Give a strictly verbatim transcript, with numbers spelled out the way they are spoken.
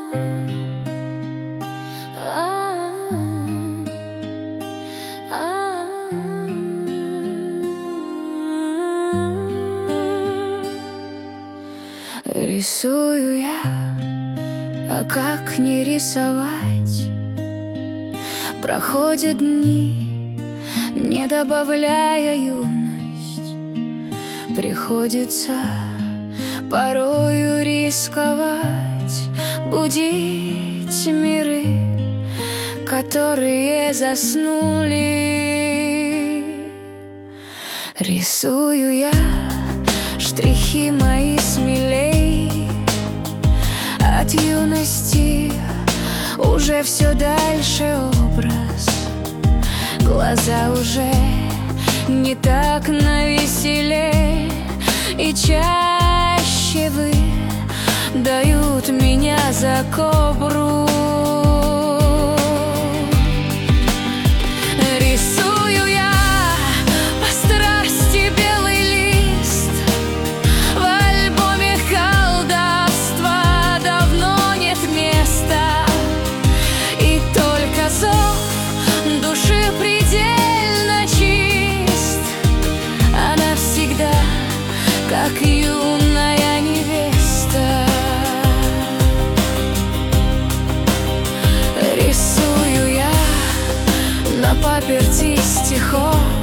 Рисую я, а как не рисовать? Проходят дни, не добавляя юность. Приходится порою рисковать, будить миры, которые заснули. Рисую я штрихи мои смелей, от юности уже все дальше образ. Глаза уже не так навеселе, и чаще вы дают меня за кобру. Рисую я по страсти белый лист, в альбоме колдовства давно нет места, и только зов души предельно чист. Она всегда как юная невеста. Рисую я на паперти стихов